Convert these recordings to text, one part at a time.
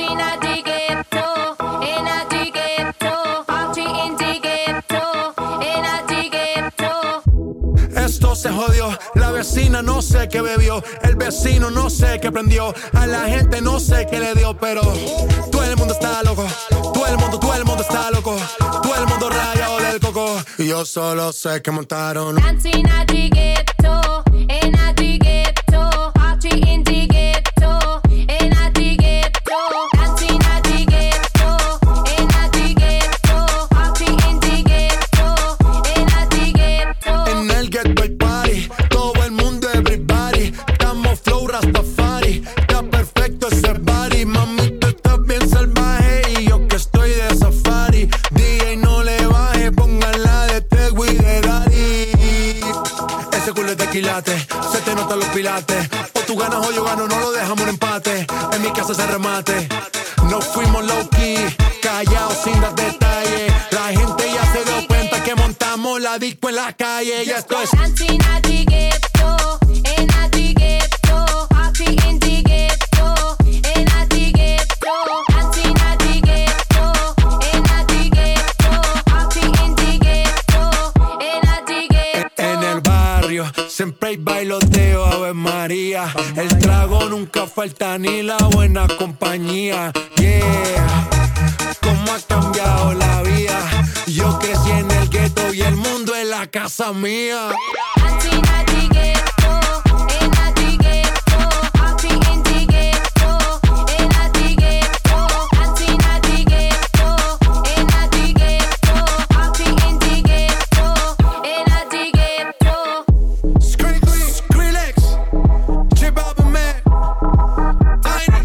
Esto se jodió, la vecina no sé qué bebió, el vecino no sé qué prendió, a la gente no sé qué le dio, pero todo el mundo está loco, todo el mundo está loco, todo el mundo rayado del coco, y yo solo sé que montaron Dancing at the ghetto, in at the ghetto, party in the ghetto, in at the ghetto, dancing at the ghetto, in at the ghetto, party in the ghetto, in at the ghetto. En el ghetto hay party, todo el mundo everybody, estamos flow Rastafari, está perfecto ese body, mami tú estás bien salvaje y yo que estoy de safari, DJ no le baje, póngala de Tego y de Daddy. Ese culo es de quilate, se te notan los pilates, o tú ganas o yo gano, no lo dejamos en empate, en mi casa se remate, no fuimos low key, callados sin dar detalles, la gente ya se dio cuenta que montamos la disco en la calle, y esto es Dancing at the ghetto, in at the ghetto, party in the ghetto, in at the ghetto, dancing at the ghetto, in at the ghetto, party in the ghetto, in at the ghetto. En el barrio siempre hay bailoteo, Ave María. El trago nunca falta ni la buena compañía. Yeah, cómo ha cambiado la vida. Yo crecí en el gueto y el mundo es la casa mía. Dancing at the ghetto, in at the ghetto, party in the ghetto, in at the ghetto, dancing at the ghetto, in at the ghetto, party in the ghetto, in at the ghetto. Skrillex, J Balvin, man, Tiny,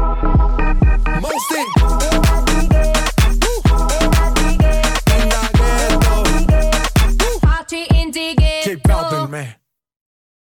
Mosty, in the ghetto, Party in the ghetto. J Balvin, man.